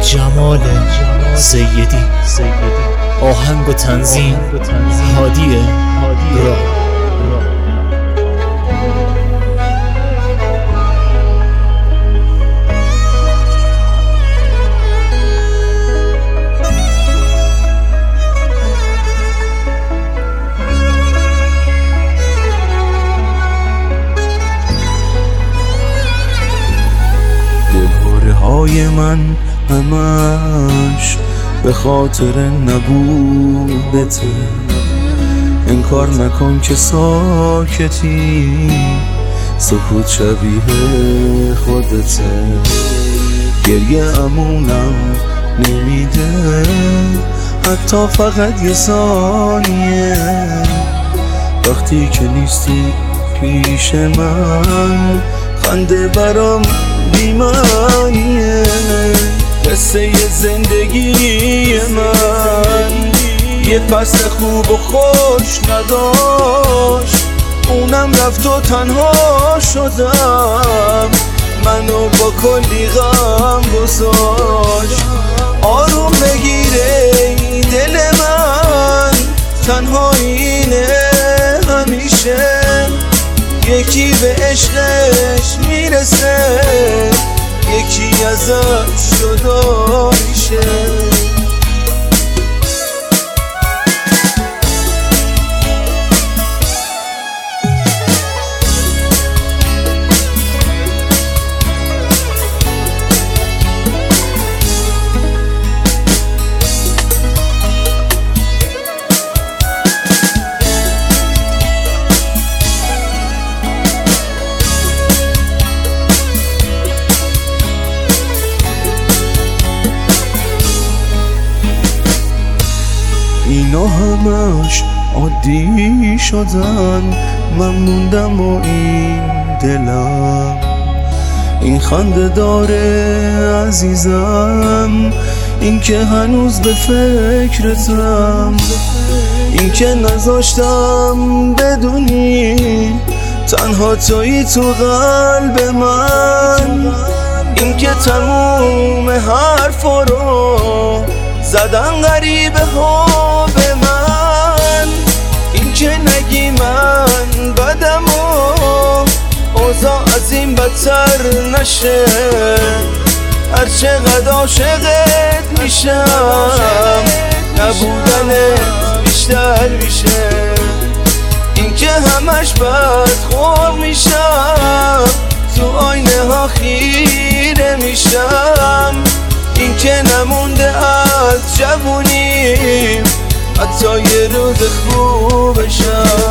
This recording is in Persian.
جمال سیدی. آهنگ و تنظیم هادی را. های من همش به خاطر نبودته، انکار نکن که ساکتی، سکوت شبیه خودته. گریه امونم نمیده حتی فقط یه ثانیه، وقتی که نیستی پیش من خنده برام بیمانیه. قصه زندگی من یه فصل خوب و خوش نداشت، اونم رفت و تنها شدم، منو با کلی غم گذاشت. آروم بگیره این دل من، تنها اینه همیشه، یکی به عشقش میرسه، یکی ازش جدا میشه. اینا همش عادی شدن، من موندم و این دلم، این خنده داره عزیزم، این که هنوز به فکرتم، این که نذاشتم بدونی تنها تویی تو قلب من، این که تموم حرفا رو زدن غریبه ها به من، این که نگی من بدم و اوضاع از این بدتر نشه، هرچقدر عاشقت میشم نبودنت بیشتر میشه، این که همش بدخور میشم تو آینه ها خیره میشم، این که نمونده از جوونیم حتی یه روز خوبشم.